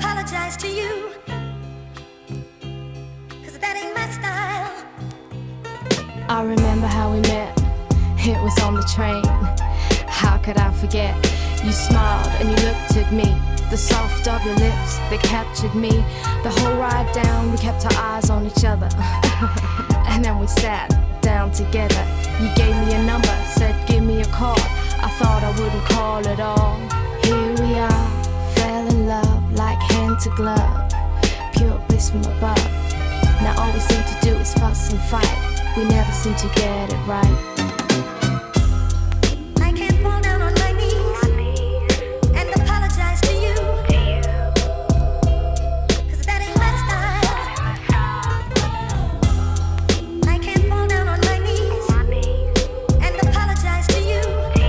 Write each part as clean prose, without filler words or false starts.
apologize to you, 'cause that ain't my style. I remember how we met, it was on the train. How could I forget? You smiled and you looked at me. The soft of your lips, they captured me. The whole ride down, we kept our eyes on each other. And then we sat down together. You gave me a number, said give me a call. I thought I wouldn't call at all. Here we are, fell in love like hand to glove. Pure bliss from above. Now all we seem to do is fuss and fight. We never seem to get it right. I can't fall down on my knees and apologize to you, 'cause that ain't my style. I can't fall down on my knees and apologize to you,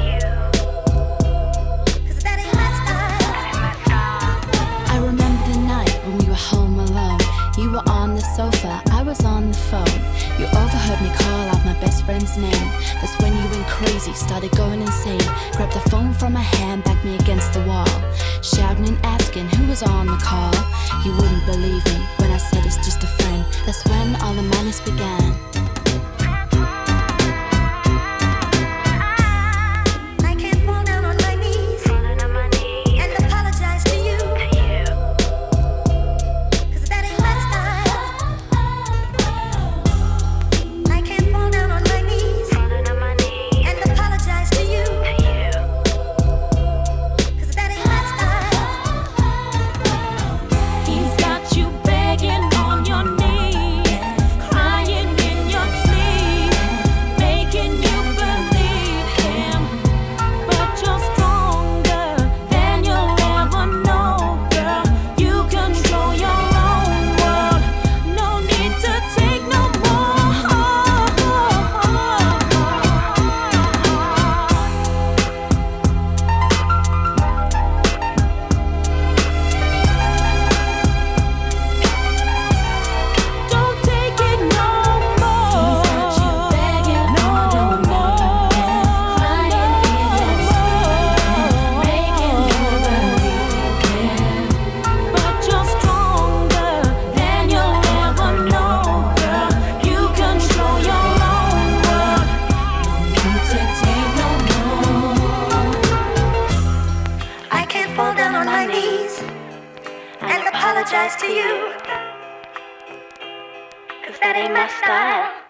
'cause that ain't my style. I remember the night when we were home alone. You were on the sofa, I was on the phone. You overheard me call out my best friend's name. That's when you went crazy, started going insane. Grabbed the phone from my hand, backed me against the wall, shouting and asking who was on the call. You wouldn't believe me when I said it's just a friend. That's when all the madness began. I can't fall down on my knees and apologize to you, 'cause that ain't my style. I can't fall down on my knees and apologize to you, 'cause that ain't my style. He's got you begging on your knees, crying in your sleep, making you believe him. But you're stronger than you'll ever know, girl. You control your own world. No need to take no more. Don't take it no more. He's got you begging no on your more. crying in your sleep, making you believe him. But you're stronger than you'll ever know, girl. You control your own world. No need to take no more. I can't fall down on my knees and apologize to you, 'cause that ain't my style.